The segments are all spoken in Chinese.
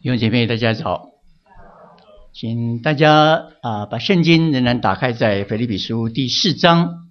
弟兄姐妹大家早，请大家把圣经仍然打开在腓立比书第4章。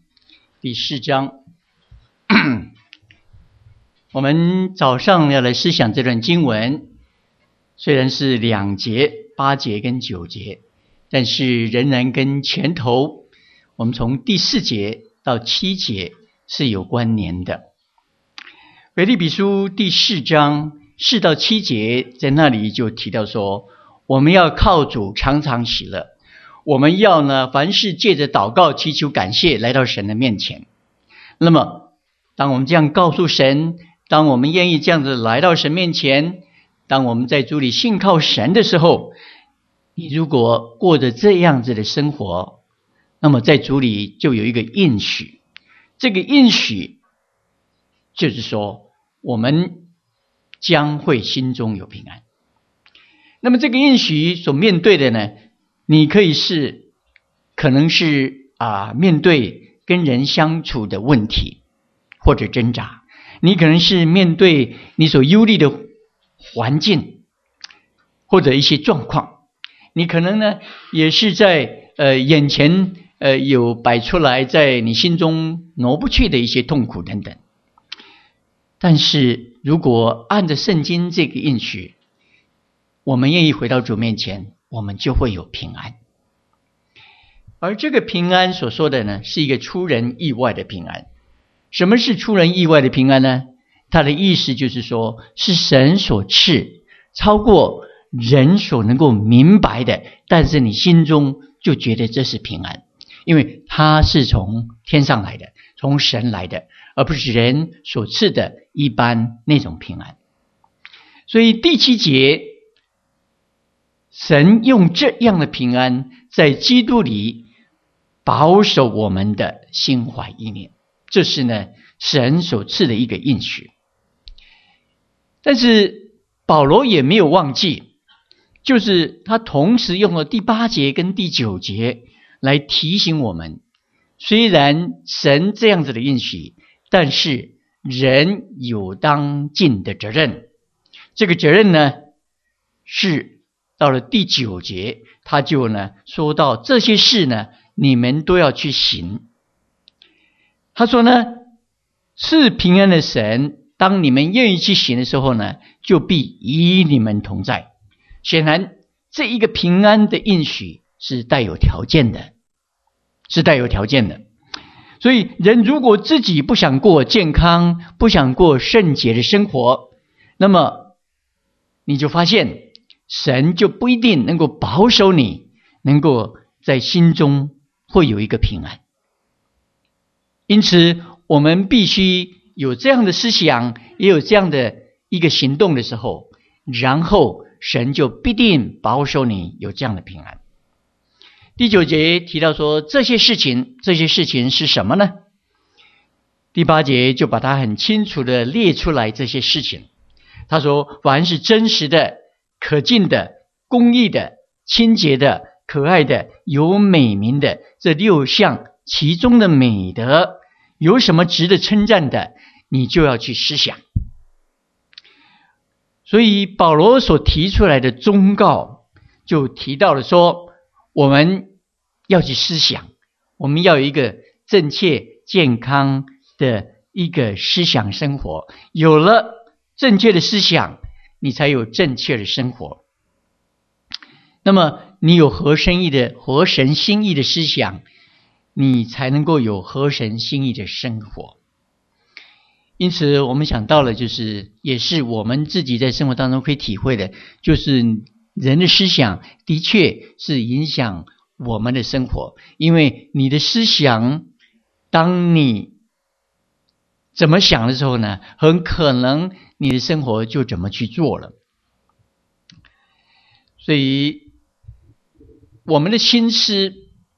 我们早上要来思想这段经文，虽然是2节8节跟9节，但是仍然跟前头我们从第4节到7节是有关联的。腓立比书第4章4到7节，在那里就提到说，我们要靠主常常喜乐，我们要呢凡事借着祷告祈求感谢来到神的面前。那么当我们这样告诉神，当我们愿意这样子来到神面前，当我们在主里信靠神的时候，你如果过着这样子的生活，那么在主里就有一个应许。这个应许就是说，我们将会心中有平安。那么这个应许所面对的呢，你可能是面对跟人相处的问题或者挣扎，你可能是面对你所忧虑的环境或者一些状况，你可能呢也是在眼前有摆出来在你心中挪不去的一些痛苦等等。但是如果按着圣经这个应许，我们愿意回到主面前，我们就会有平安。而这个平安所说的呢，是一个出人意外的平安。什么是出人意外的平安呢？它的意思就是说，是神所赐，超过人所能够明白的，但是你心中就觉得这是平安，因为它是从天上来的，从神来的，而不是人所赐的一般那种平安。所以第7节，神用这样的平安在基督里保守我们的心怀意念，这是呢神所赐的一个应许。但是保罗也没有忘记，就是他同时用了第8节跟第9节来提醒我们，虽然神这样子的应许，但是人有当尽的责任。这个责任呢，是到了第9节，他就呢说到这些事呢，你们都要去行。他说呢，是平安的神，当你们愿意去行的时候呢，就必与你们同在。显然这一个平安的应许是带有条件的，所以人如果自己不想过健康，不想过圣洁的生活，那么你就发现神就不一定能够保守你，能够在心中会有一个平安。因此我们必须有这样的思想，也有这样的一个行动的时候，然后神就必定保守你有这样的平安。第9节提到说，这些事情是什么呢？第8节就把它很清楚的列出来，这些事情他说，凡是真实的、可敬的、公义的、清洁的、可爱的、有美名的，这6项其中的美德，有什么值得称赞的，你就要去思想。所以保罗所提出来的忠告就提到了说，我们要去思想，我们要有一个正确健康的一个思想生活，有了正确的思想，你才有正确的生活。那么你有合神心意的思想，你才能够有合神心意的生活。因此我们想到了，也是我们自己在生活当中可以体会的，就是人的思想的确是影响我们的生活。因为你的思想，当你怎么想的时候呢，很可能你的生活就怎么去做了。所以我们的心思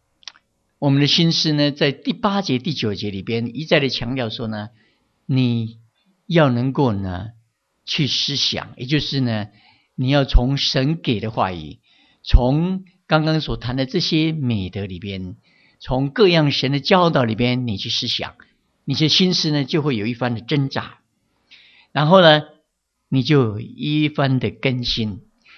呢，在第8节第9节里边一再的强调说呢，你要能够呢去思想，也就是呢，你要从神给的话语，从刚刚所谈的这些美德里边，从各样神的教导里边，你去思想，你的心思呢就会有一番的挣扎，然后呢你就有一番的更新，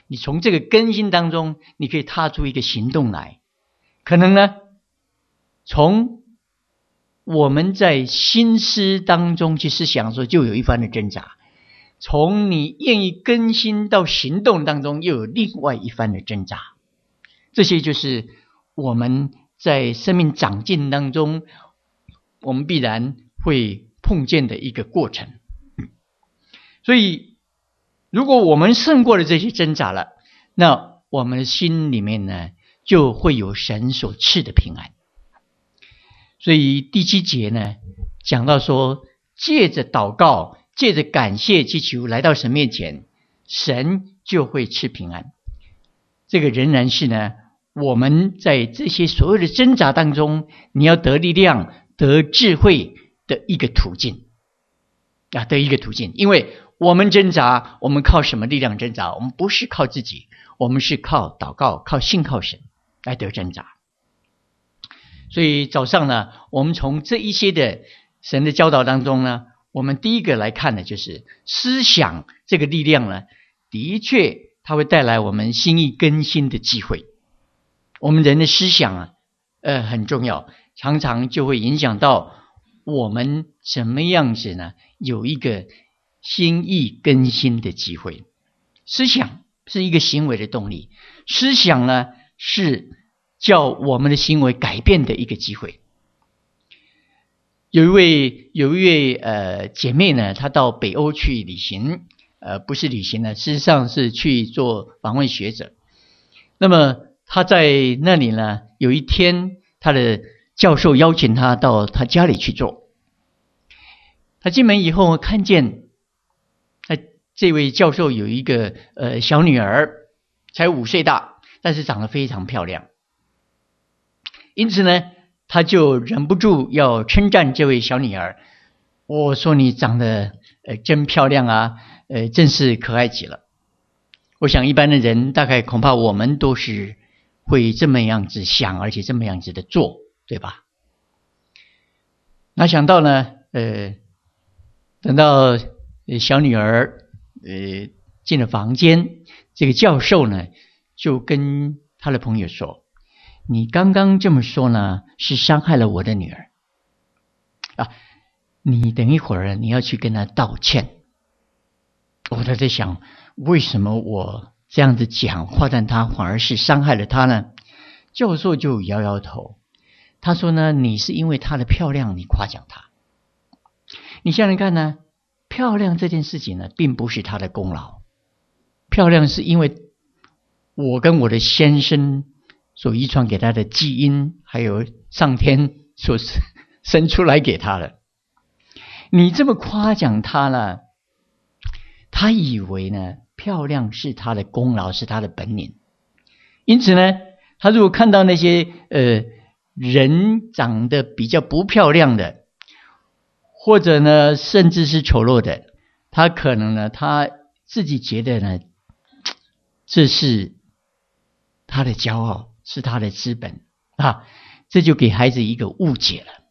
你从这个更新当中，你可以踏出一个行动来。可能呢，从我们在心思当中去思想的时候，就有一番的挣扎；从你愿意更新到行动当中，又有另外一番的挣扎。这些就是我们在生命长进当中，我们必然会碰见的一个过程。所以如果我们胜过了这些挣扎了，那我们的心里面呢，就会有神所赐的平安。所以第7节呢，讲到说，借着祷告，借着感谢祈求来到神面前，神就会赐平安。这个仍然是呢，我们在这些所有的挣扎当中，你要得力量、得智慧的一个途径啊，的一个途径。因为我们挣扎，我们靠什么力量挣扎？我们不是靠自己，我们是靠祷告、靠信靠神来得挣扎。所以早上呢，我们从这一些的神的教导当中呢，我们第一个来看的就是思想这个力量呢，的确它会带来我们心意更新的机会。我们人的思想啊，很重要，常常就会影响到我们怎么样子呢，有一个心意更新的机会。思想是一个行为的动力，思想呢是叫我们的行为改变的一个机会。有一位姐妹呢，她到北欧去旅行，不是旅行呢，事实上是去做访问学者。那么她在那里呢，有一天她的教授邀请她到她家里去做。她进门以后看见这位教授有一个小女儿，才5岁大，但是长得非常漂亮。因此呢，他就忍不住要称赞这位小女儿。我说你长得真漂亮啊，真是可爱极了。我想一般的人大概恐怕我们都是会这么样子想，而且这么样子的做，对吧？哪想到呢，等到小女儿进了房间，这个教授呢就跟他的朋友说，你刚刚这么说呢，是伤害了我的女儿啊！你等一会儿你要去跟她道歉。我在想，为什么我这样子讲话，但她反而是伤害了她呢？教授就摇摇头，他说呢，你是因为她的漂亮，你夸奖她。你想想看呢，漂亮这件事情呢，并不是她的功劳，漂亮是因为我跟我的先生所遗传给他的基因，还有上天所生出来给他的。你这么夸奖他了，他以为呢，漂亮是他的功劳，是他的本领。因此呢，他如果看到那些人长得比较不漂亮的，或者呢甚至是丑陋的，他可能呢他自己觉得呢，这是他的骄傲，是他的资本啊，这就给孩子一个误解了。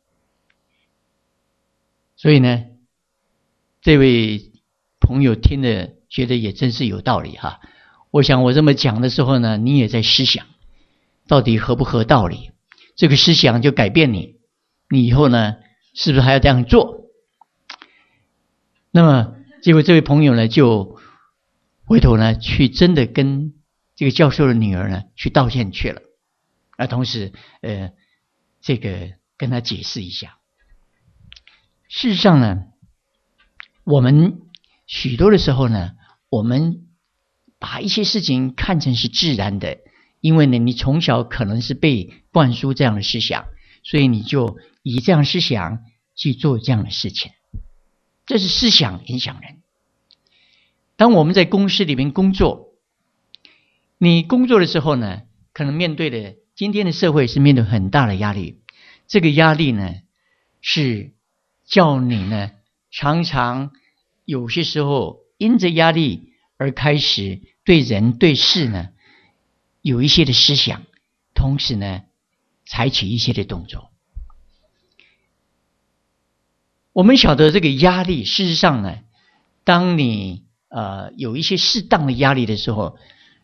所以呢，这位朋友听了觉得也真是有道理哈。我想我这么讲的时候呢，你也在思想到底合不合道理，这个思想就改变你以后呢是不是还要这样做。那么结果这位朋友呢就回头呢去真的跟这个教授的女儿呢去道歉去了，同时这个跟他解释一下。事实上呢，我们许多的时候呢，我们把一些事情看成是自然的，因为呢你从小可能是被灌输这样的思想，所以你就以这样的思想去做这样的事情。这是思想影响人。当我们在公司里面工作，你工作的时候呢，可能面对的今天的社会是面对很大的压力，这个压力呢是叫你呢常常有些时候因着压力而开始对人对事呢有一些的思想，同时呢采取一些的动作。我们晓得这个压力，事实上呢，当你有一些适当的压力的时候，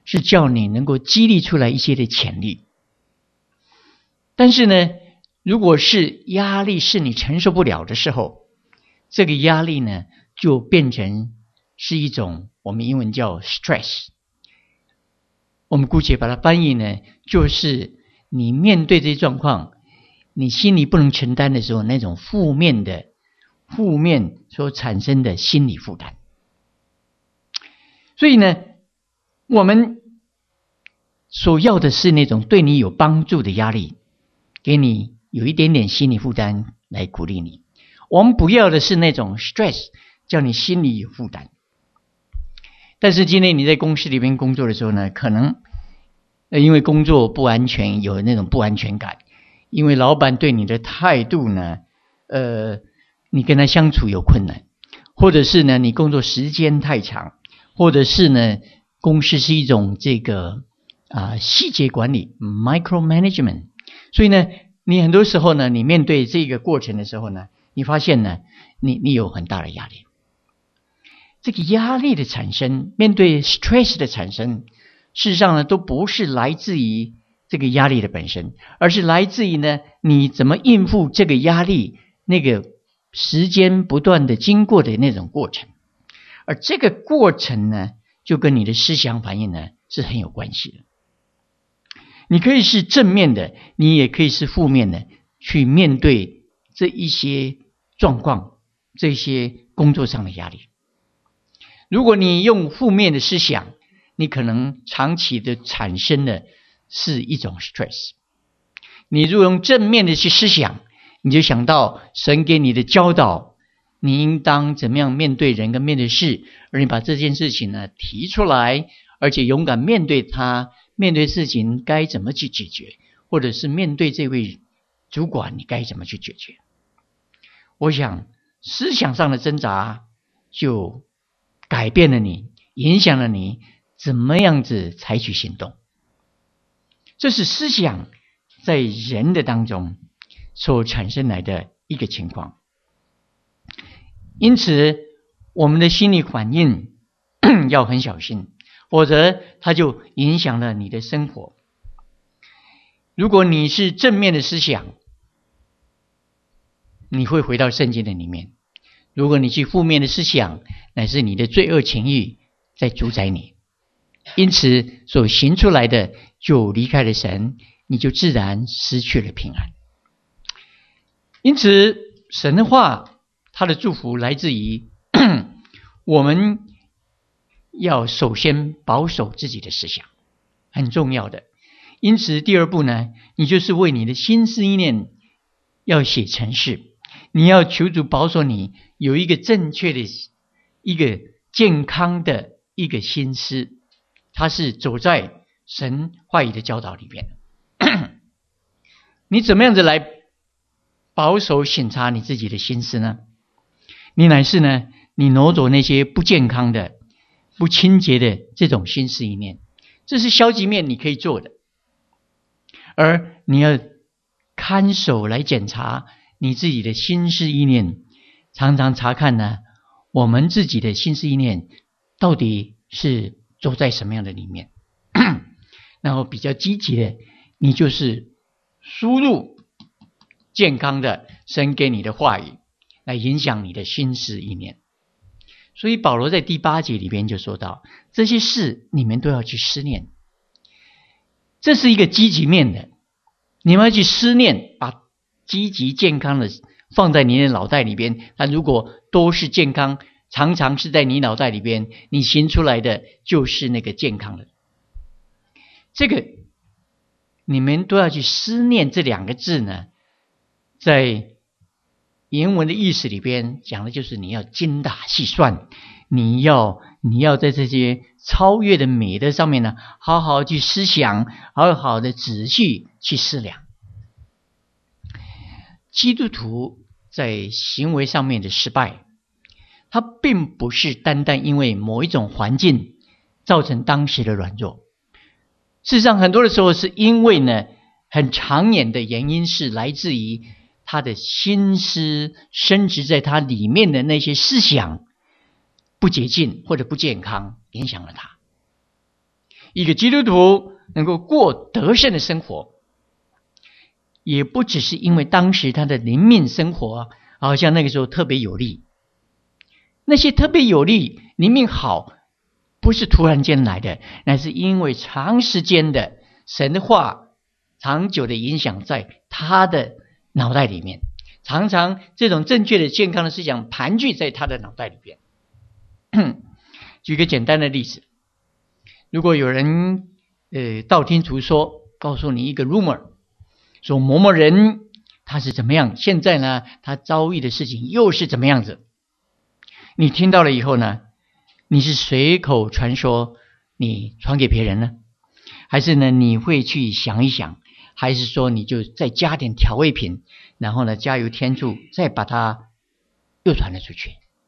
是叫你能够激励出来一些的潜力。但是呢，如果是压力是你承受不了的时候，这个压力呢就变成是一种我们英文叫 stress， 我们姑且把它翻译呢，就是你面对这些状况，你心里不能承担的时候，那种负面所产生的心理负担。所以呢，我们所要的是那种对你有帮助的压力，给你有一点点心理负担来鼓励你。我们不要的是那种 stress， 叫你心里有负担。但是今天你在公司里面工作的时候呢，可能因为工作不安全，有那种不安全感，因为老板对你的态度呢，你跟他相处有困难，或者是呢你工作时间太长，或者是呢公司是一种这个细节管理 micromanagement， 所以呢你很多时候呢，你面对这个过程的时候呢，你发现呢你有很大的压力。这个压力的产生，面对 stress 的产生，事实上呢都不是来自于这个压力的本身，而是来自于呢你怎么应付这个压力，那个时间不断的经过的那种过程。而这个过程呢，就跟你的思想反应呢是很有关系的。你可以是正面的，你也可以是负面的去面对这一些状况，这些工作上的压力。如果你用负面的思想，你可能长期的产生的是一种 stress。 你如果用正面的去思想，你就想到神给你的教导，你应当怎么样面对人跟面对事，而你把这件事情呢提出来，而且勇敢面对它，面对事情该怎么去解决，或者是面对这位主管你该怎么去解决。我想思想上的挣扎就改变了你，影响了你怎么样子采取行动。这是思想在人的当中所产生来的一个情况。因此我们的心理反应要很小心，否则它就影响了你的生活。如果你是正面的思想，你会回到圣经的里面；如果你是负面的思想，乃是你的罪恶情欲在主宰你，因此所行出来的就离开了神，你就自然失去了平安。因此神的话，他的祝福来自于我们要首先保守自己的思想，很重要的。因此第二步呢，你就是为你的心思意念要写程式，你要求主保守你有一个正确的一个健康的一个心思，它是走在神话语的教导里面。你怎么样子来保守审查你自己的心思呢？你乃是呢，你挪走那些不健康的不清洁的这种心思意念，这是消极面你可以做的。而你要看守来检查你自己的心思意念，常常查看呢，我们自己的心思意念到底是走在什么样的里面。然后比较积极的，你就是输入健康的神给你的话语，来影响你的心思意念。所以保罗在第8节里边就说到，这些事你们都要去思念。这是一个积极面的，你们要去思念，把积极健康的放在你的脑袋里边。但如果都是健康，常常是在你脑袋里边，你行出来的就是那个健康的。这个你们都要去思念这2个字呢，在原文的意思里边讲的就是你要精打细算，你要在这些超越的美德上面呢，好好去思想，好好的仔细去思量。基督徒在行为上面的失败，它并不是单单因为某一种环境造成当时的软弱，事实上很多的时候是因为呢，很长远的原因是来自于他的心思深植在他里面的那些思想不洁净或者不健康，影响了他。 一个基督徒能够过得胜的生活，也不只是因为当时他的灵命生活好像那个时候特别有利。那些特别有利、灵命好，不是突然间来的，乃是因为长时间的神的话长久的影响在他的脑袋里面，常常这种正确的健康的思想盘踞在他的脑袋里边。举个简单的例子，如果有人道听途说告诉你一个 rumor， 说某某人他是怎么样，现在呢他遭遇的事情又是怎么样子，你听到了以后呢，你是随口传说，你传给别人呢，还是呢你会去想一想，还是说你就再加点调味品，然后呢加油添醋，再把它又传了出去？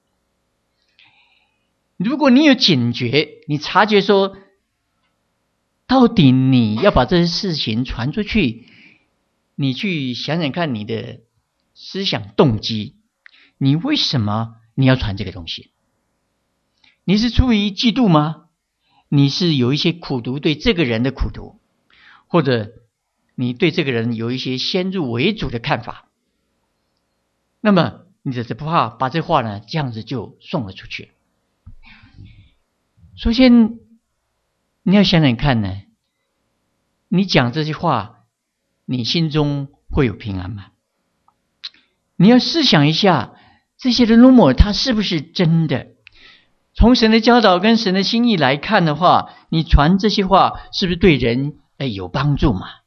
如果你有警觉，你察觉说到底你要把这些事情传出去，你去想想看你的思想动机，你为什么你要传这个东西？你是出于嫉妒吗？你是有一些苦毒，对这个人的苦毒，或者你对这个人有一些先入为主的看法，那么你只怕把这话呢这样子就送了出去。首先你要想想看呢，你讲这些话你心中会有平安吗？你要思想一下，这些的 rumor 它是不是真的？从神的教导跟神的心意来看的话，你传这些话是不是对人有帮助嘛？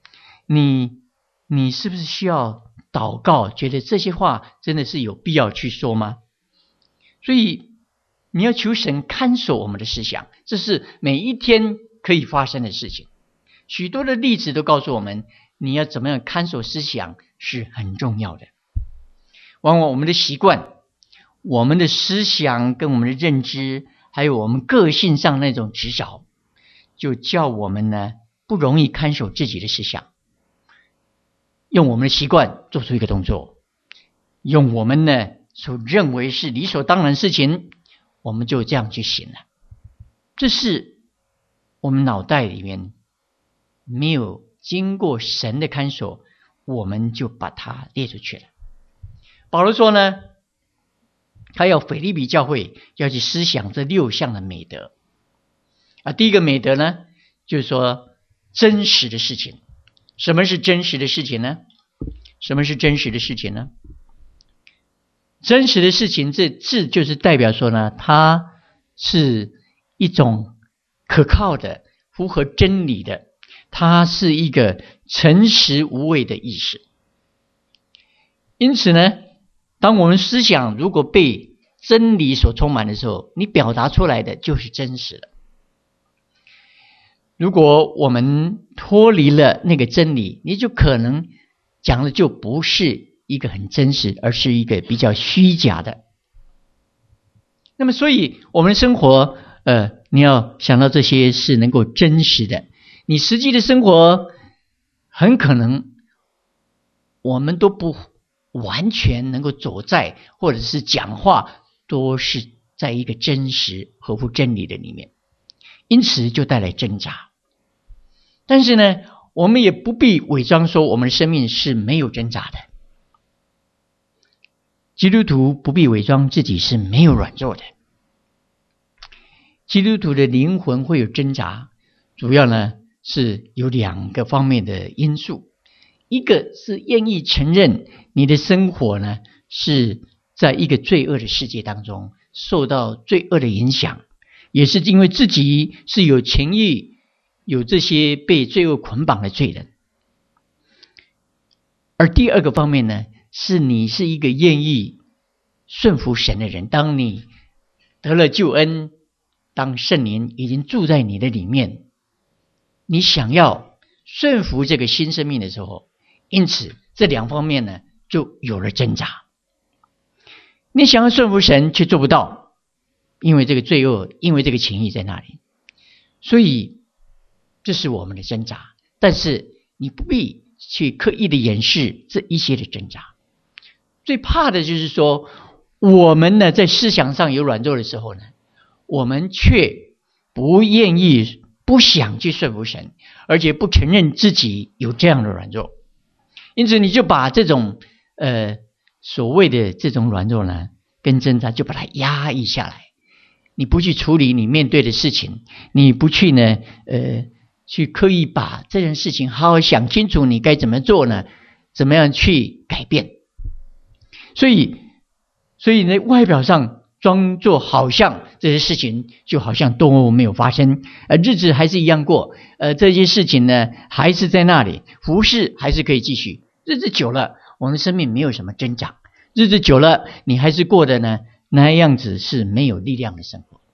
你是不是需要祷告，觉得这些话真的是有必要去说吗？所以你要求神看守我们的思想，这是每一天可以发生的事情。许多的例子都告诉我们，你要怎么样看守思想是很重要的。往往我们的习惯，我们的思想跟我们的认知，还有我们个性上那种执着，就叫我们呢不容易看守自己的思想，用我们的习惯做出一个动作，用我们呢所认为是理所当然的事情，我们就这样去行了。这是我们脑袋里面没有经过神的看守，我们就把它列出去了。保罗说呢，他要腓立比教会要去思想这6项的美德。第一个美德呢，就是说真实的事情。什么是真实的事情呢？什么是真实的事情呢？真实的事情这字就是代表说呢，它是一种可靠的、符合真理的，它是一个诚实无伪的意思。因此呢，当我们思想如果被真理所充满的时候，你表达出来的就是真实的。如果我们脱离了那个真理，你就可能讲的就不是一个很真实，而是一个比较虚假的。那么所以我们的生活你要想到这些是能够真实的。你实际的生活很可能我们都不完全能够走在，或者是讲话都是在一个真实合乎真理的里面，因此就带来挣扎。但是呢，我们也不必伪装说我们的生命是没有挣扎的。基督徒不必伪装自己是没有软弱的。基督徒的灵魂会有挣扎，主要呢是有2个方面的因素。一个是愿意承认你的生活呢是在一个罪恶的世界当中受到罪恶的影响，也是因为自己是有情欲，有这些被罪恶捆绑的罪人。而第2个方面呢，是你是一个愿意顺服神的人。当你得了救恩，当圣灵已经住在你的里面，你想要顺服这个新生命的时候，因此这2方面呢就有了挣扎。你想要顺服神却做不到，因为这个罪恶，因为这个情欲在那里，所以这是我们的挣扎。但是你不必去刻意的掩饰这一些的挣扎。最怕的就是说，我们呢在思想上有软弱的时候呢，我们却不愿意不想去顺服神，而且不承认自己有这样的软弱，因此你就把这种所谓的这种软弱呢跟挣扎就把它压抑下来，你不去处理你面对的事情，你不去呢去刻意把这件事情好好想清楚，你该怎么做呢？怎么样去改变？所以呢，外表上装作好像这些事情就好像都没有发生，日子还是一样过，这些事情呢还是在那里，服事还是可以继续。日子久了，我们的生命没有什么增长，日子久了，你还是过的呢那样子是没有力量的生活。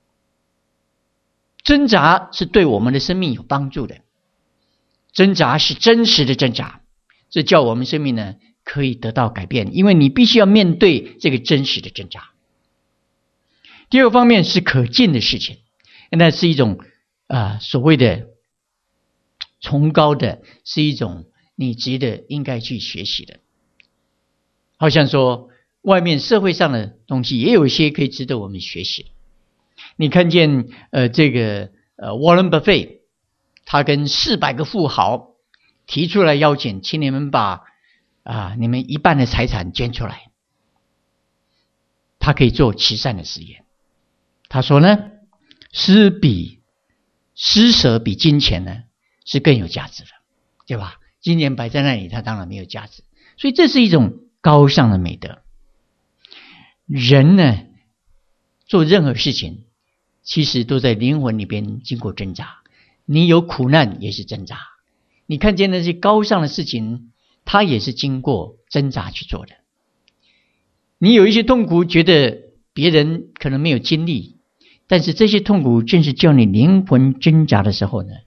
挣扎是对我们的生命有帮助的，挣扎是真实的挣扎，这叫我们生命呢可以得到改变，因为你必须要面对这个真实的挣扎。第二个方面是可敬的事情，那是一种所谓的崇高的，是一种你值得应该去学习的。好像说外面社会上的东西也有一些可以值得我们学习。你看见这个Warren Buffett， 他跟400个富豪提出来邀请，请你们把你们一半的财产捐出来，他可以做慈善的事业。他说呢，施舍比金钱呢是更有价值的，对吧？金钱摆在那里，它当然没有价值。所以这是一种高尚的美德。人呢做任何事情其实都在灵魂里边经过挣扎，你有苦难也是挣扎，你看见那些高尚的事情，它也是经过挣扎去做的。你有一些痛苦觉得别人可能没有经历，但是这些痛苦正是叫你灵魂挣扎的时候呢，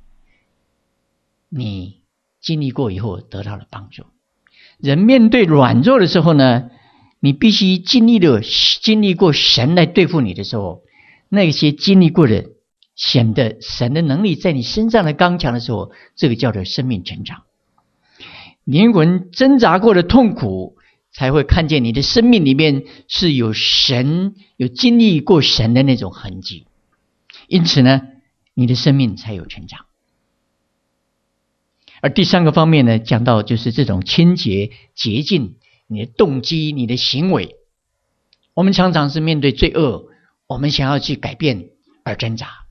你经历过以后得到了帮助。人面对软弱的时候呢，你必须经历过神来对付你的时候，那些经历过的显得神的能力在你身上的刚强的时候，这个叫做生命成长。灵魂挣扎过的痛苦，才会看见你的生命里面是有神，有经历过神的那种痕迹，因此呢，你的生命才有成长。而第三个方面呢，讲到就是这种清洁洁净你的动机，你的行为。我们常常是面对罪恶，我们想要去改变而挣扎，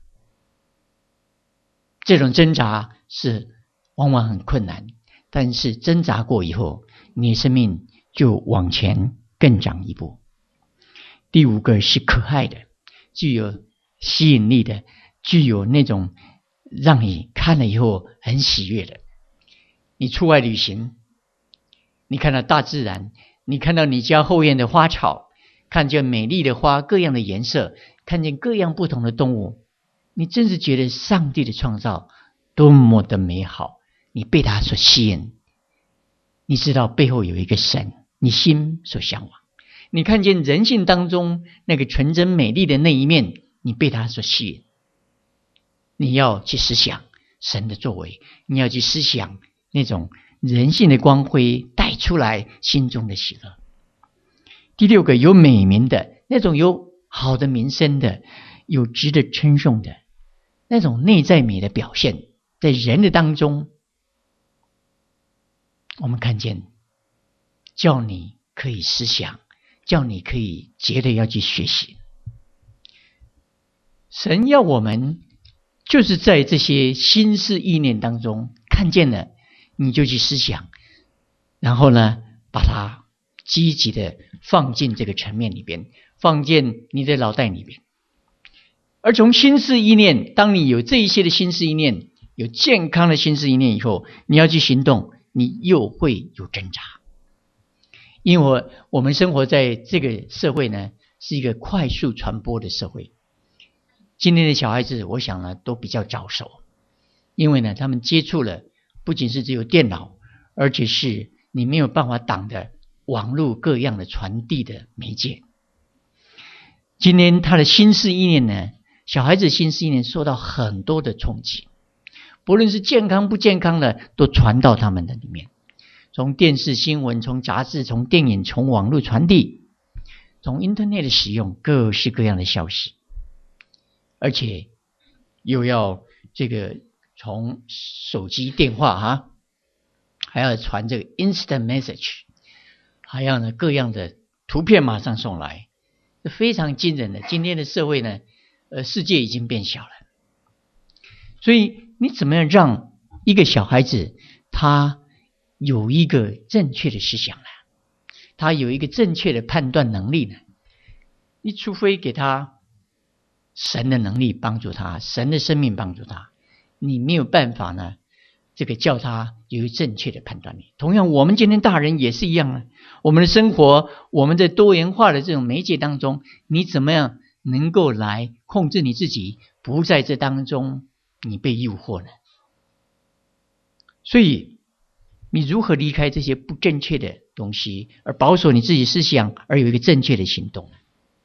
这种挣扎是往往很困难，但是挣扎过以后，你的生命就往前更长一步。第五个是可爱的，具有吸引力的，具有那种让你看了以后很喜悦的。你出外旅行，你看到大自然，你看到你家后院的花草，看见美丽的花，各样的颜色，看见各样不同的动物，你真是觉得上帝的创造多么的美好，你被他所吸引，你知道背后有一个神，你心所向往。你看见人性当中那个纯真美丽的那一面，你被他所吸引，你要去思想神的作为，你要去思想那种人性的光辉带出来心中的喜乐。第六个，有美名的，那种有好的名声的，有值得称颂的，那种内在美的表现，在人的当中，我们看见叫你可以思想，叫你可以觉得要去学习。神要我们就是在这些心思意念当中看见了，你就去思想，然后呢把它积极的放进这个层面里边，放进你的脑袋里边。而从心思意念，当你有这一些的心思意念，有健康的心思意念以后，你要去行动，你又会有挣扎。因为我们生活在这个社会呢，是一个快速传播的社会。今天的小孩子我想呢都比较早熟，因为呢他们接触了不仅是只有电脑，而且是你没有办法挡的网络各样的传递的媒介。今天他的心思意念呢，小孩子心思意念受到很多的冲击，不论是健康不健康的都传到他们的里面，从电视新闻，从杂志，从电影，从网络传递，从 Internet 的使用，各式各样的消息，而且又要这个从手机电话还要传这个 instant message， 还要呢各样的图片马上送来，非常惊人的。今天的社会呢，世界已经变小了，所以你怎么样让一个小孩子他有一个正确的思想呢？他有一个正确的判断能力呢？你除非给他神的能力帮助他，神的生命帮助他，你没有办法呢，这个叫他有一个正确的判断力。同样，我们今天大人也是一样啊。我们的生活，我们在多元化的这种媒介当中，你怎么样能够来控制你自己，不在这当中你被诱惑呢？所以你如何离开这些不正确的东西，而保守你自己思想，而有一个正确的行动呢？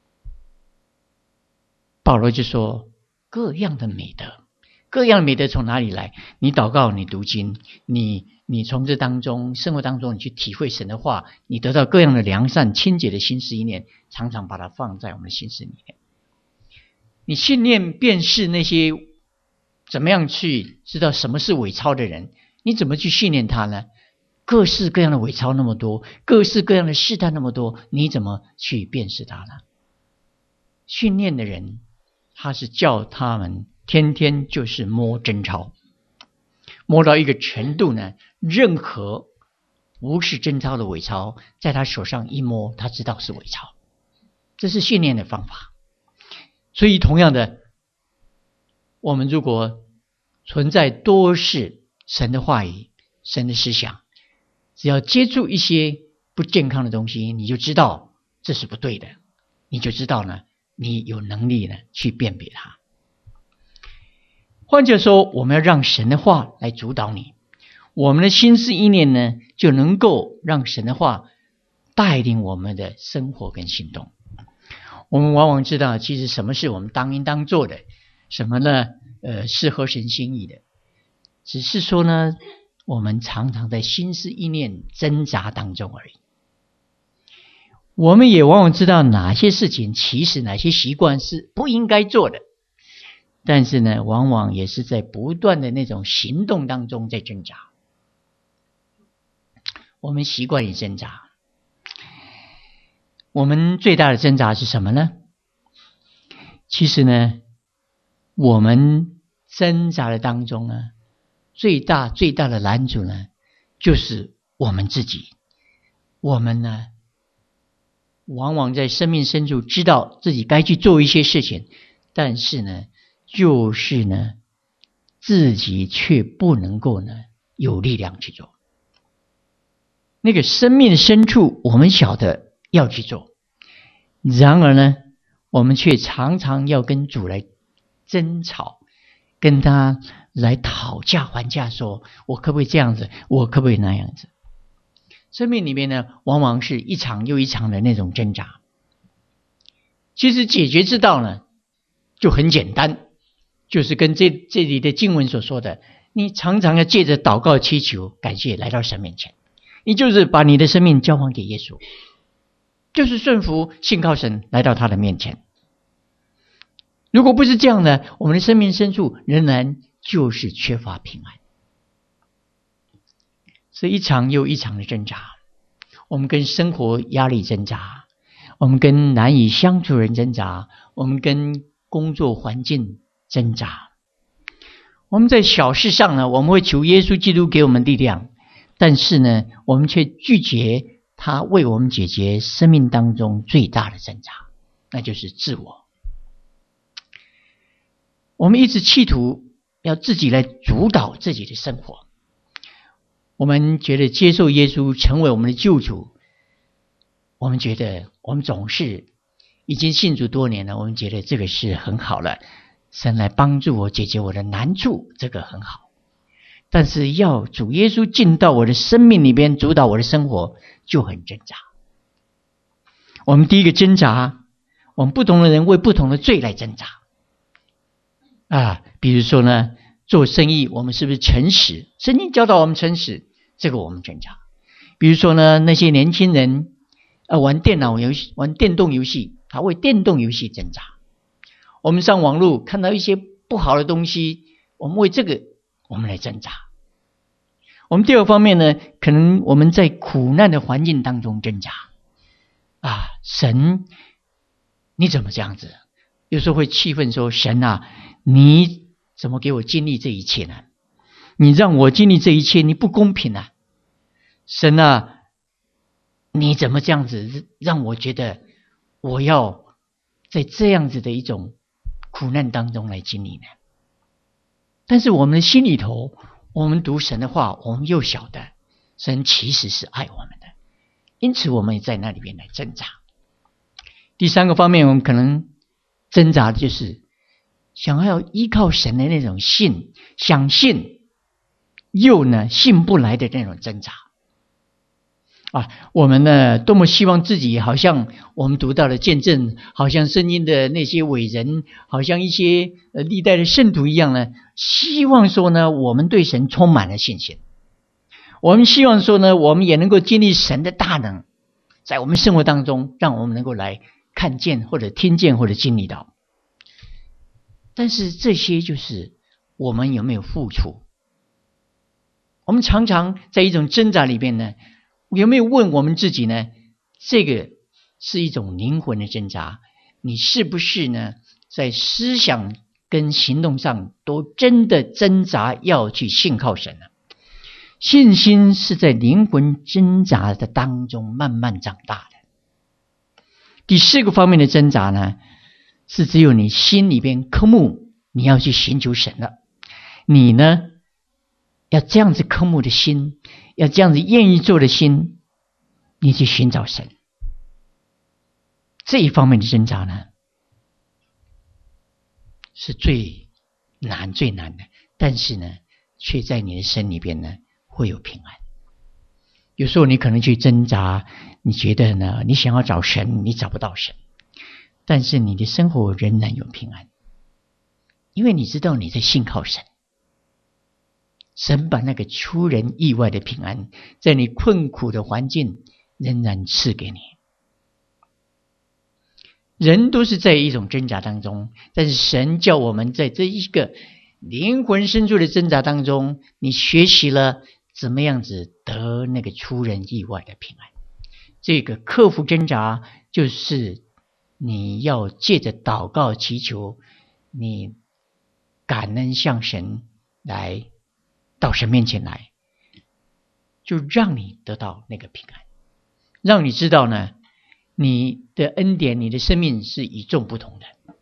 保罗就说各样的美德，各样的美德从哪里来？你祷告，你读经，你从这当中生活当中你去体会神的话，你得到各样的良善清洁的心思意念，常常把它放在我们的心思里面。你信念辨识那些怎么样去知道什么是伪钞的人，你怎么去训练他呢？各式各样的伪钞那么多，各式各样的试探那么多，你怎么去辨识他呢？训练的人他是叫他们天天就是摸真钞，摸到一个程度呢，任何不是真钞的伪钞在他手上一摸，他知道是伪钞，这是训练的方法。所以同样的，我们如果存在多是神的话语，神的思想，只要接触一些不健康的东西，你就知道这是不对的，你就知道呢，你有能力呢去辨别它。换句话说，我们要让神的话来主导你，我们的心思意念呢，就能够让神的话带领我们的生活跟行动。我们往往知道，其实什么是我们当应当做的，什么呢是合神心意的，只是说呢，我们常常在心思意念挣扎当中而已。我们也往往知道哪些事情，其实哪些习惯是不应该做的，但是呢，往往也是在不断的那种行动当中在挣扎。我们习惯于挣扎，我们最大的挣扎是什么呢？其实呢，我们挣扎的当中呢，最大的拦阻呢，就是我们自己。我们呢，往往在生命深处知道自己该去做一些事情，但是呢，就是呢，自己却不能够呢有力量去做。那个生命的深处，我们晓得要去做，然而呢，我们却常常要跟主来争吵，跟他来讨价还价，说我可不可以这样子，我可不可以那样子。生命里面呢，往往是一场又一场的那种挣扎。其实解决之道呢，就很简单，就是跟这里的经文所说的，你常常要借着祷告祈求感谢来到神面前，你就是把你的生命交还给耶稣，就是顺服信靠神来到他的面前。如果不是这样的，我们的生命深处仍然就是缺乏平安，是一场又一场的挣扎。我们跟生活压力挣扎，我们跟难以相处的人挣扎，我们跟工作环境挣扎。我们在小事上呢，我们会求耶稣基督给我们力量，但是呢，我们却拒绝他为我们解决生命当中最大的挣扎，那就是自我。我们一直企图要自己来主导自己的生活，我们觉得接受耶稣成为我们的救主，我们觉得我们总是已经信主多年了，我们觉得这个是很好了，神来帮助我解决我的难处，这个很好。但是要主耶稣进到我的生命里边主导我的生活，就很挣扎。我们第一个挣扎，我们不同的人为不同的罪来挣扎比如说呢，做生意我们是不是诚实，圣经教导我们诚实，这个我们挣扎。比如说呢，那些年轻人玩电脑游戏，玩电动游戏，他为电动游戏挣扎。我们上网络看到一些不好的东西， 我们为这个我们来挣扎。我们第二个方面呢，可能我们在苦难的环境当中挣扎啊，神你怎么这样子？有时候会气愤说，神啊，你怎么给我经历这一切呢？你让我经历这一切，你不公平啊！神啊，你怎么这样子让我觉得我要在这样子的一种苦难当中来经历呢？但是我们的心里头，我们读神的话，我们又晓得神其实是爱我们的，因此我们也在那里边来挣扎。第三个方面，我们可能挣扎的就是想要依靠神的那种信，想信又呢信不来的那种挣扎啊。我们呢多么希望自己好像我们读到的见证，好像圣经的那些伟人，好像一些历代的圣徒一样呢，希望说呢我们对神充满了信心，我们希望说呢我们也能够经历神的大能，在我们生活当中让我们能够来看见或者听见或者经历到。但是这些就是我们有没有付出？我们常常在一种挣扎里边呢，有没有问我们自己呢？这个是一种灵魂的挣扎，你是不是呢在思想跟行动上都真的挣扎要去信靠神呢？信心是在灵魂挣扎的当中慢慢长大的。第四个方面的挣扎呢，是只有你心里边渴慕，你要去寻求神了。你呢，要这样子渴慕的心，要这样子愿意做的心，你去寻找神。这一方面的挣扎呢，是最难的，但是呢，却在你的身里边呢，会有平安。有时候你可能去挣扎，你觉得呢，你想要找神，你找不到神，但是你的生活仍然有平安，因为你知道你在信靠神。神把那个出人意外的平安，在你困苦的环境仍然赐给你。人都是在一种挣扎当中，但是神叫我们在这一个灵魂深处的挣扎当中，你学习了怎么样子得那个出人意外的平安。这个克服挣扎，就是你要借着祷告祈求，你感恩向神来，到神面前来，就让你得到那个平安，让你知道呢，你的恩典，你的生命是与众不同的。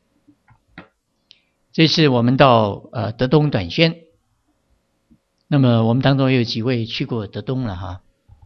这次我们到德东短宣，那么我们当中有几位去过德东了哈。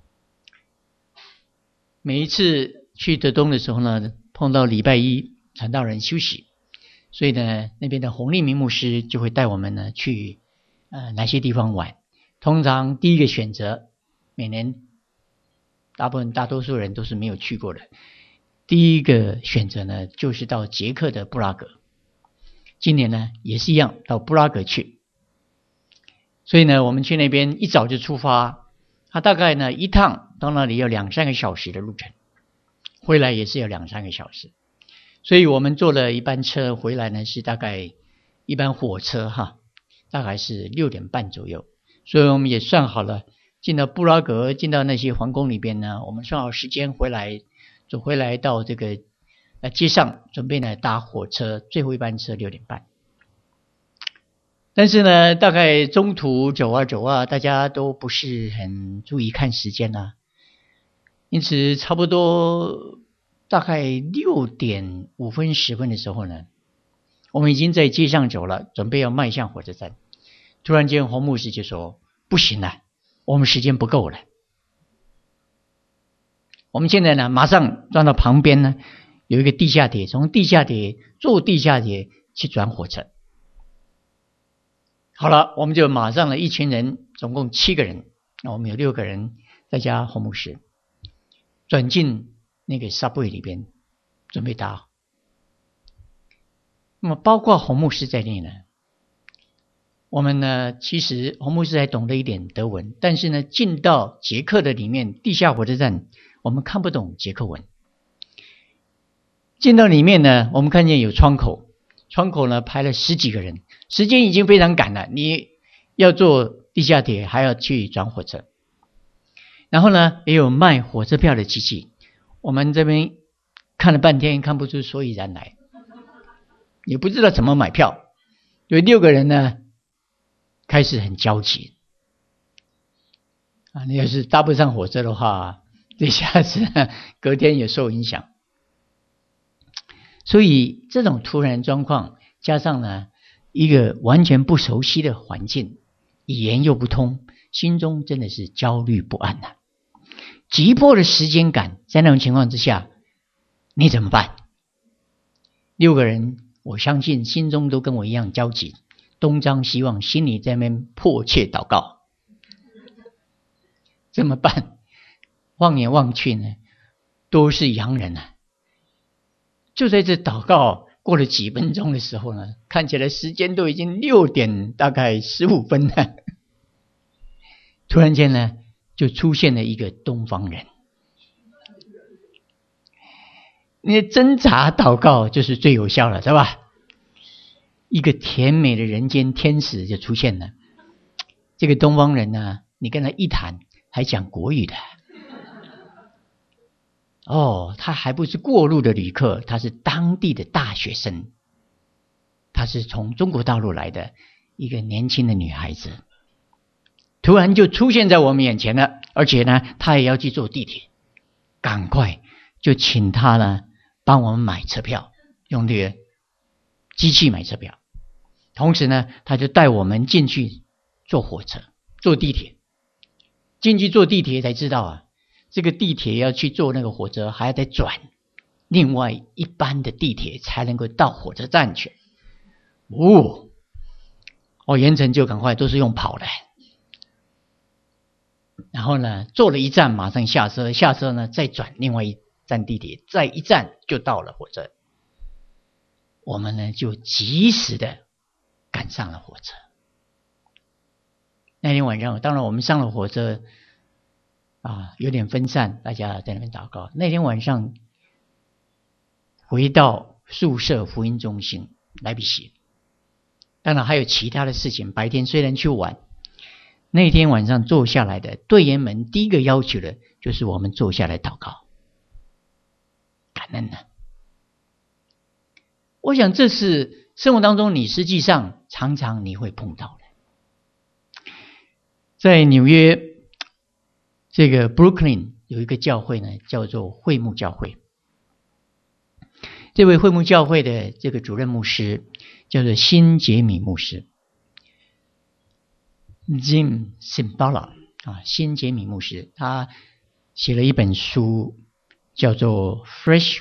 每一次去德东的时候呢，碰到礼拜一传道人休息，所以呢，那边的洪立明牧师就会带我们呢去哪些地方玩。通常第一个选择，每年大多数人都是没有去过的。第一个选择呢，就是到捷克的布拉格。今年呢也是一样，到布拉格去。所以呢，我们去那边一早就出发，他大概呢一趟到那里要2-3个小时的路程，回来也是要2-3个小时。所以我们坐了一班车回来呢，是大概一班火车哈，大概是6点半左右。所以我们也算好了，进到布拉格，进到那些皇宫里边呢，我们算好时间走回来到这个街上，准备呢搭火车，最后一班车6点半。但是呢，大概中途走啊，大家都不是很注意看时间啦，因此差不多大概6点5分10分的时候呢，我们已经在街上走了，准备要迈向火车站。突然间洪牧师就说，不行了，我们时间不够了。我们现在呢马上转到旁边呢有一个地下铁，坐地下铁去转火车。好了，我们就马上了一群人，总共7个人，我们有6个人再加洪牧师，转进那个 subway 里边准备搭。那么包括洪牧师在内呢，我们呢其实洪牧师还懂得一点德文，但是呢进到捷克的里面地下火车站，我们看不懂捷克文。进到里面呢，我们看见有窗口， 窗口呢排了10几个人，时间已经非常赶了，你要坐地下铁还要去转火车。然后呢也有卖火车票的机器，我们这边看了半天看不出所以然来，也不知道怎么买票。有6个人呢开始很焦急你要是搭不上火车的话，这下子隔天也受影响。所以这种突然状况，加上呢一个完全不熟悉的环境，语言又不通，心中真的是焦虑不安急迫的时间感，在那种情况之下你怎么办？6个人我相信心中都跟我一样焦急，东张西望，心里在那边迫切祷告。怎么办？望眼望去呢，都是洋人就在这祷告过了几分钟的时候呢，看起来时间都已经6点大概15分了。突然间呢，就出现了一个东方人。你挣扎祷告就是最有效了，是吧？一个甜美的人间天使就出现了。这个东方人呢，你跟他一谈还讲国语的。他还不是过路的旅客，他是当地的大学生，他是从中国大陆来的一个年轻的女孩子，突然就出现在我们眼前了，而且呢他也要去坐地铁，赶快就请他呢帮我们买车票，用这个机器买车票。同时呢他就带我们进去坐火车坐地铁。进去坐地铁才知道这个地铁要去坐那个火车还要再转另外一班的地铁才能够到火车站去。盐城就赶快都是用跑的。然后呢坐了一站马上下车，下车呢再转另外一站地铁，再一站就到了火车。我们呢就及时的赶上了火车。那天晚上当然我们上了火车有点分散，大家在那边祷告。那天晚上回到宿舍福音中心来比锡，当然还有其他的事情。白天虽然去玩，那天晚上坐下来的队员们第一个要求的就是我们坐下来祷告，感恩我想这是生活当中你实际上常常你会碰到的。在纽约这个 Brooklyn 有一个教会呢，叫做会幕教会。这位会幕教会的这个主任牧师叫做辛杰米牧师 Jim Cymbala 辛杰米牧师，他写了一本书叫做 Fresh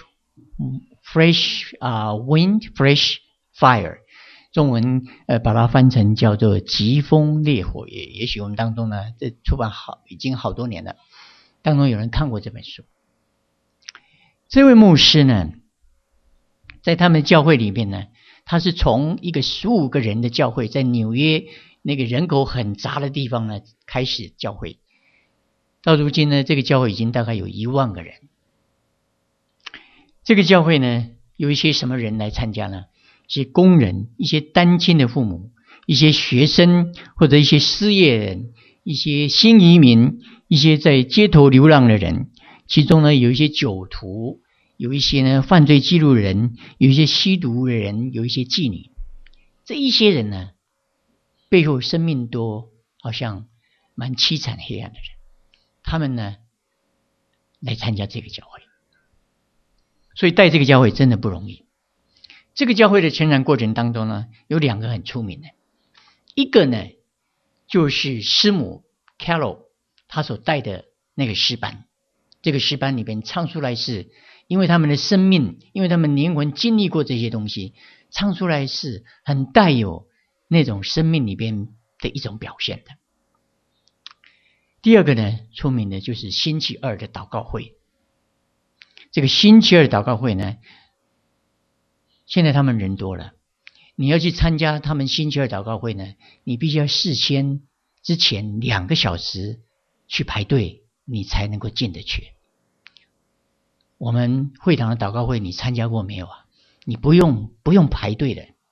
Wind Fresh Fire， 中文把它翻成叫做疾风烈火。也许我们当中呢，这出版已经好多年了，当中有人看过这本书。这位牧师呢，在他们教会里面呢，他是从一个15个人的教会，在纽约那个人口很杂的地方呢开始教会，到如今呢这个教会已经大概有1万个人。这个教会呢有一些什么人来参加呢？一些工人，一些单亲的父母，一些学生，或者一些失业人，一些新移民，一些在街头流浪的人，其中呢有一些酒徒，有一些呢犯罪记录人，有一些吸毒的人，有一些妓女。这一些人呢背后生命都好像蛮凄惨黑暗的人，他们呢来参加这个教会。所以带这个教会真的不容易。这个教会的成长过程当中呢，有2个很出名的。一个呢就是师母 Carol 她所带的那个诗班。这个诗班里边唱出来是因为他们的生命，因为他们灵魂经历过这些东西，唱出来是很带有那种生命里边的一种表现的。第2个呢出名的就是星期二的祷告会。这个星期二祷告会呢，现在他们人多了，你要去参加他们星期二祷告会呢，你必须要事先之前2个小时去排队，你才能够进得去。我们会堂的祷告会你参加过没有你不用排队的，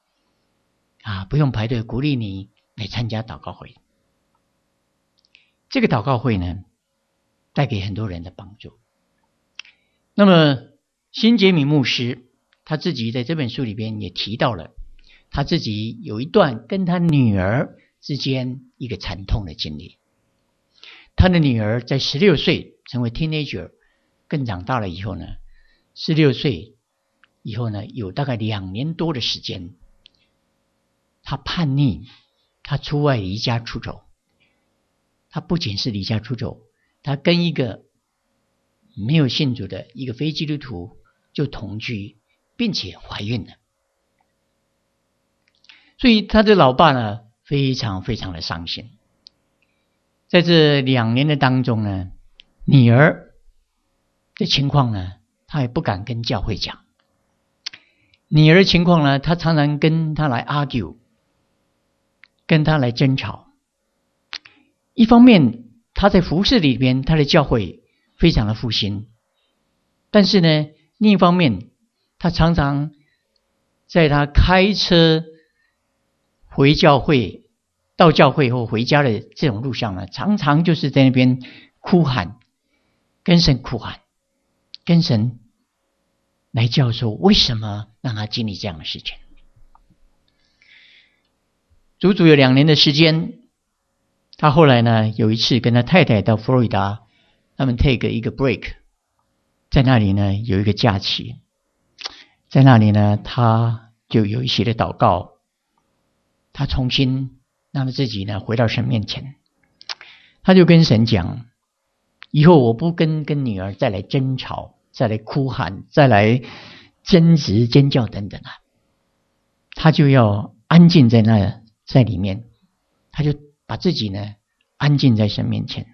不用排队，鼓励你来参加祷告会。这个祷告会呢，带给很多人的帮助。那么辛杰敏牧师他自己在这本书里边也提到了他自己有一段跟他女儿之间一个惨痛的经历。他的女儿在16岁成为 teenager， 更长大了以后呢，16岁以后呢，有大概2年多的时间，他叛逆，他出外离家出走。他不仅是离家出走，他跟一个没有信主的一个非基督徒就同居，并且怀孕了。所以他的老爸呢，非常非常的伤心。在这2年的当中呢，女儿的情况呢，他也不敢跟教会讲。女儿的情况呢，他常常跟他来 argue， 跟他来争吵。一方面他在服事里边，他的教会非常的复兴，但是呢，另一方面他常常在他开车回教会、到教会或回家的这种路上呢，常常就是在那边哭喊，跟神哭喊，跟神来叫说为什么让他经历这样的事情。足足有2年的时间，他后来呢，有一次跟他太太到佛罗里达，他们 take 一个 break， 在那里呢有一个假期，在那里呢他就有一些的祷告，他重新让他自己呢回到神面前，他就跟神讲，以后我不跟女儿再来争吵，再来哭喊，再来争执尖叫等等他就要安静在里面，他就把自己呢安静在神面前。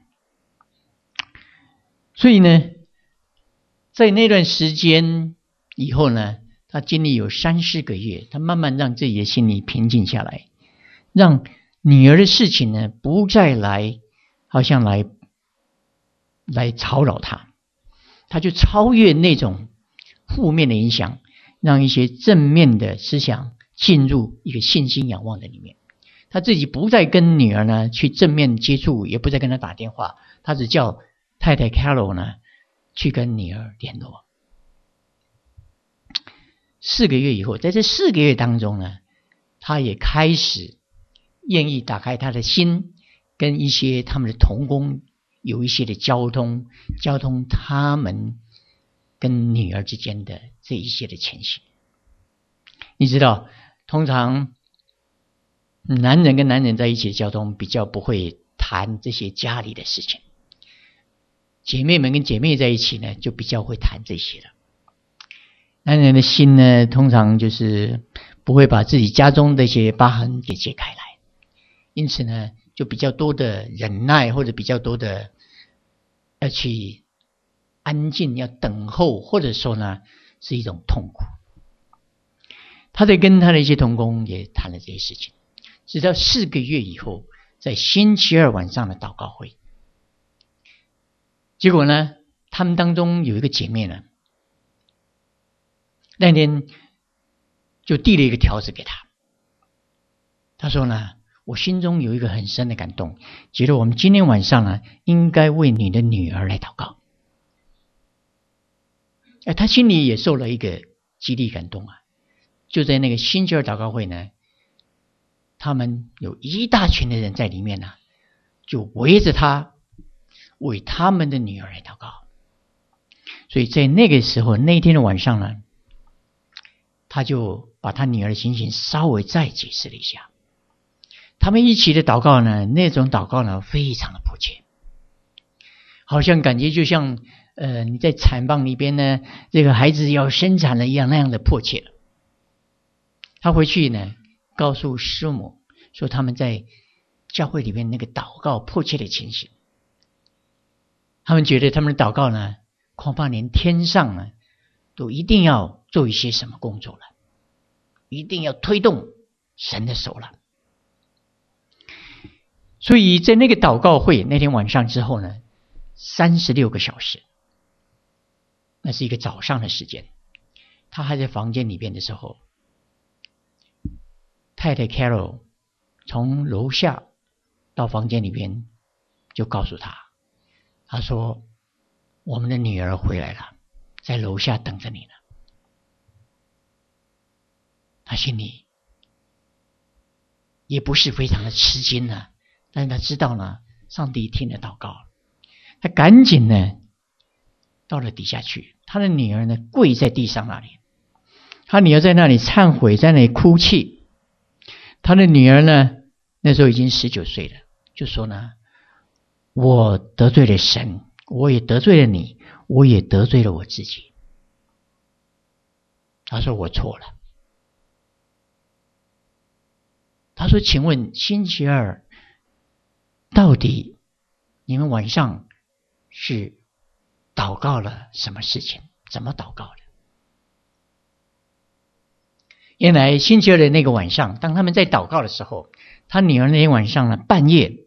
所以呢，在那段时间以后呢，他经历有3-4个月，他慢慢让自己的心里平静下来，让女儿的事情呢不再好像来吵扰他，他就超越那种负面的影响，让一些正面的思想进入一个信心仰望的里面。他自己不再跟女儿呢去正面接触，也不再跟她打电话，他只叫太太 Carol 呢去跟女儿联络。4个月以后，在这4个月当中呢，他也开始愿意打开他的心，跟一些他们的同工有一些的交通他们跟女儿之间的这一些的情形。你知道，通常男人跟男人在一起的交通比较不会谈这些家里的事情，姐妹们跟姐妹在一起呢，就比较会谈这些了。男人的心呢，通常就是不会把自己家中的一些疤痕给揭开来，因此呢，就比较多的忍耐，或者比较多的要去安静，要等候，或者说呢，是一种痛苦。他在跟他的一些同工也谈了这些事情，直到4个月以后，在星期二晚上的祷告会，结果呢，他们当中有一个姐妹呢，那天就递了一个条子给他，他说呢，我心中有一个很深的感动，觉得我们今天晚上呢，应该为你的女儿来祷告。他心里也受了一个激励感动就在那个星期二祷告会呢，他们有一大群的人在里面就围着他，为他们的女儿来祷告。所以在那个时候，那天的晚上呢，他就把他女儿的情形稍微再解释了一下。他们一起的祷告呢，那种祷告呢，非常的迫切，好像感觉就像你在产房里边呢，这个孩子要生产了一样，那样的迫切了。他回去呢，告诉师母说他们在教会里面那个祷告迫切的情形。他们觉得他们的祷告呢，恐怕连天上呢都一定要做一些什么工作了，一定要推动神的手了。所以在那个祷告会那天晚上之后呢，36个小时，那是一个早上的时间，他还在房间里边的时候， 太太 Carol 从楼下到房间里边，就告诉他说我们的女儿回来了，在楼下等着你呢。他心里也不是非常的吃惊呢，但是他知道呢，上帝听了祷告，他赶紧呢到了底下去。他的女儿呢跪在地上那里，他女儿在那里忏悔，在那里哭泣。他的女儿呢那时候已经19岁了，就说呢，我得罪了神，我也得罪了你，我也得罪了我自己。他说我错了。他说请问星期二到底你们晚上是祷告了什么事情？怎么祷告的？原来星期二的那个晚上，当他们在祷告的时候，他女儿那天晚上呢半夜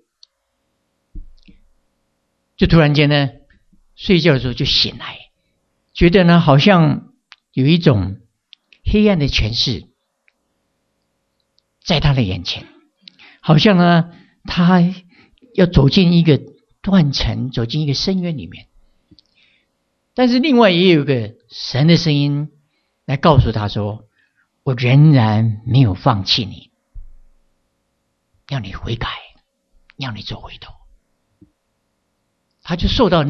就突然间呢睡觉的时候就醒来，觉得呢好像有一种黑暗的权势在他的眼前，好像呢他要走进一个断层，走进一个深渊里面。但是另外也有一个神的声音来告诉他说，我仍然没有放弃你，要你悔改，要你做回头。他就受到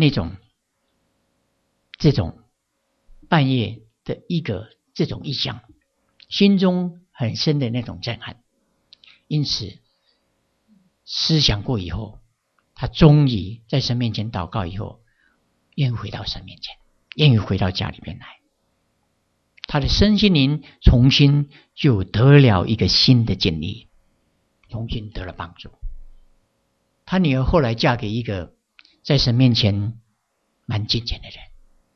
这种半夜的一个这种异象，心中很深的那种震撼。因此思想过以后，他终于在神面前祷告以后，愿意回到神面前，愿意回到家里边来。他的身心灵重新就得了一个新的建立，重新得了帮助。他女儿后来嫁给一个在神面前蛮敬虔的人。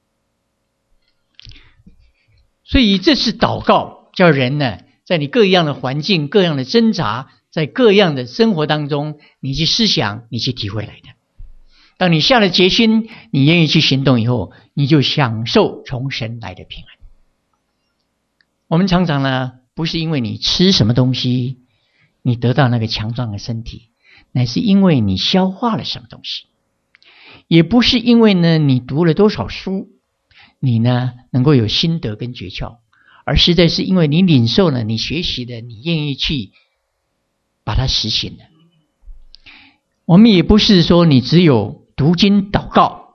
所以这是祷告，叫人呢在你各样的环境，各样的挣扎，在各样的生活当中，你去思想，你去体会来的。当你下了决心，你愿意去行动以后，你就享受从神来的平安。我们常常呢不是因为你吃什么东西你得到那个强壮的身体，乃是因为你消化了什么东西。也不是因为呢你读了多少书，你呢能够有心得跟诀窍，而实在是因为你领受了，你学习的，你愿意去把它实行了。我们也不是说你只有读经祷告，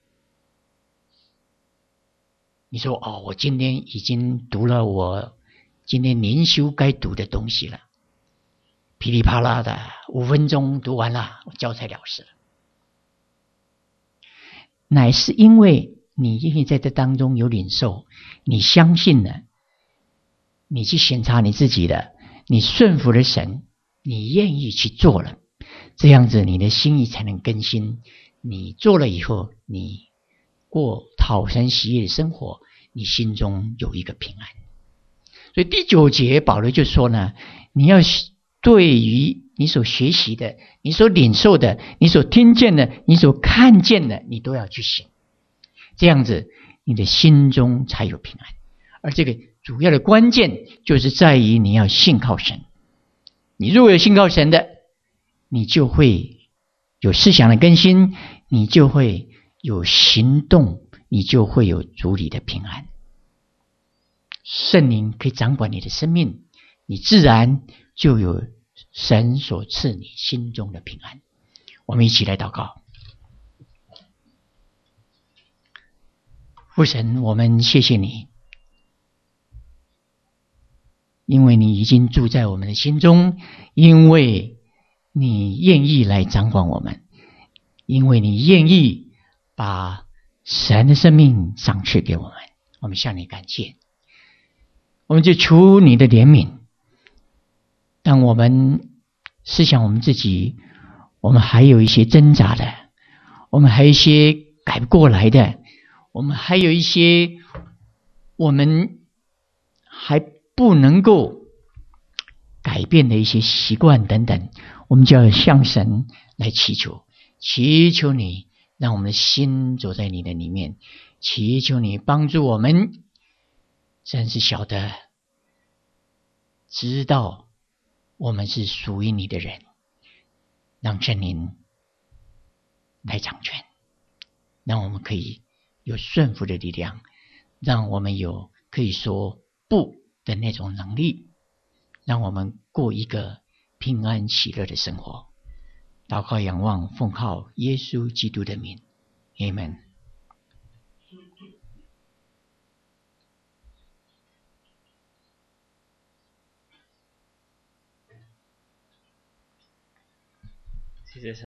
你说我今天已经读了我今天灵修该读的东西了，噼里啪啦的5分钟读完了，我教材了事了。乃是因为你愿意在这当中有领受，你相信了，你去检查你自己的，你顺服了神，你愿意去做了，这样子你的心意才能更新。你做了以后，你过讨神喜悦的生活，你心中有一个平安。所以第9节保罗就说呢，你要对于你所学习的，你所领受的，你所听见的，你所看见的，你都要去行，这样子你的心中才有平安。而这个主要的关键就是在于你要信靠神。你如果有信靠神的，你就会有思想的更新，你就会有行动，你就会有主里的平安。圣灵可以掌管你的生命，你自然就有神所赐你心中的平安。我们一起来祷告。父神，我们谢谢你，因为你已经住在我们的心中，因为你愿意来掌管我们，因为你愿意把神的生命赏赐给我们，我们向你感谢。我们就求你的怜悯，当我们思想我们自己，我们还有一些挣扎的，我们还有一些改不过来的，我们还有一些我们还不能够改变的一些习惯等等，我们就要向神来祈求，祈求你让我们的心走在你的里面，祈求你帮助我们真是晓得知道我们是属于你的人，让圣灵来掌权，让我们可以有顺服的力量，让我们有可以说不的那种能力，让我们过一个平安喜乐的生活。祷告仰望奉靠耶稣基督的名 Amen。 谢谢。